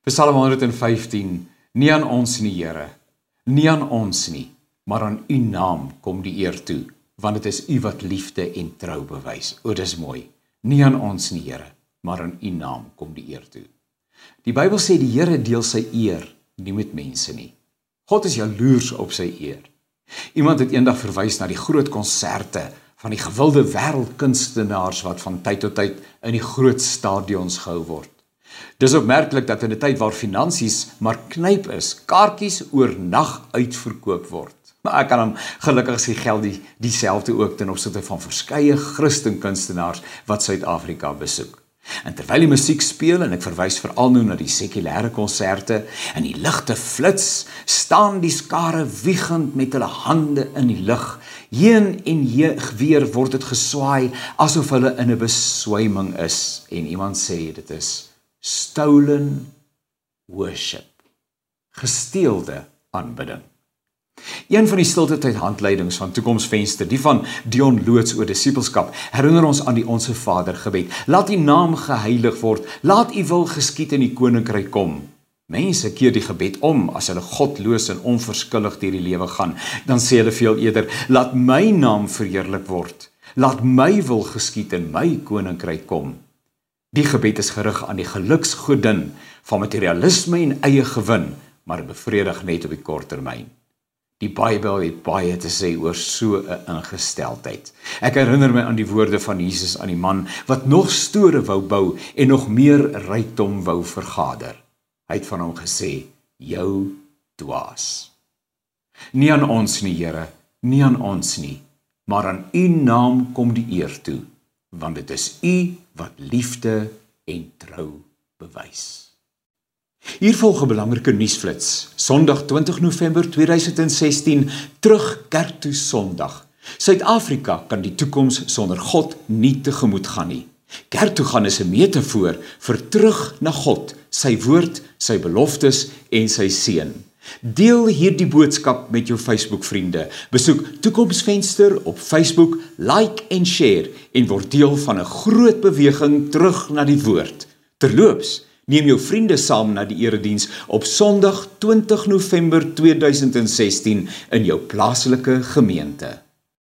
Psalm 115, nie aan ons nie, Here, nie aan ons nie, maar aan u naam kom die eer toe, want dit is u wat liefde en trou bewys. O, dis mooi. Nie aan ons nie, Here, maar aan u naam kom die eer toe. Die Bybel sê die Here deel sy eer nie met mense nie. God is jaloers op sy eer. Iemand het eendag verwys na die groot konserte van die gewilde wêreldkunstenaars wat van tyd tot tyd in die groot stadions gehou word. Dis opmerklik dat in 'n tyd waar finansies maar knyp is, kaartjies oornag uitverkoop word. Maar ek kan hom gelukkig sy geld dieselfde ook ten opsigte van verskeie Christen kunstenaars wat Suid-Afrika besoek. En terwyl die musiek speel, en ek verwys veral nou na die sekulêre konserte, en die ligte flits, staan die skare wiegend met hulle hande in die lug. Heen en weer word dit geswaai, asof hulle in 'n beswyming is. En iemand sê dit is stolen worship, gesteelde aanbidding. Een van die stiltetyd handleidings van Toekomsvenster, die van Dion Loots oor disippelskap, herinner ons aan die Onse Vader gebed. Laat u naam geheilig word, laat u wil geskied in die koninkryk kom. Mense keer die gebed om as hulle godloos en onverskillig deur die lewe gaan. Dan sê hulle veel eerder, laat my naam verheerlik word, laat my wil geskied in my koninkryk kom. Die gebed is gerig aan die geluksgodin van materialisme en eie gewin, maar bevredig net op die kort termyn. Die Bybel het baie te sê oor so 'n ingesteldheid. Ek herinner my aan die woorde van Jesus aan die man wat nog store wou bou en nog meer rykdom wou vergader. Hy het van hom gesê, jou dwaas. Nie aan ons nie, Here, nie aan ons nie, maar aan u naam kom die eer toe, want dit is u wat liefde en trou bewys. Hier volg 'n belangrike nuusflits. Sondag 20 November 2016, terug kerk toe Sondag. Suid-Afrika kan die toekoms sonder God nie tegemoet gaan nie. Kerk toe gaan is 'n metafoor vir terug na God, sy woord, sy beloftes en sy seën. Deel hierdie boodskap met jou Facebook-vriende. Besoek Toekomsvenster op Facebook, like en share en word deel van 'n groot beweging terug na die woord. Terloops, neem jou vriende saam na die erediens op Sondag 20 November 2016 in jou plaaslike gemeente.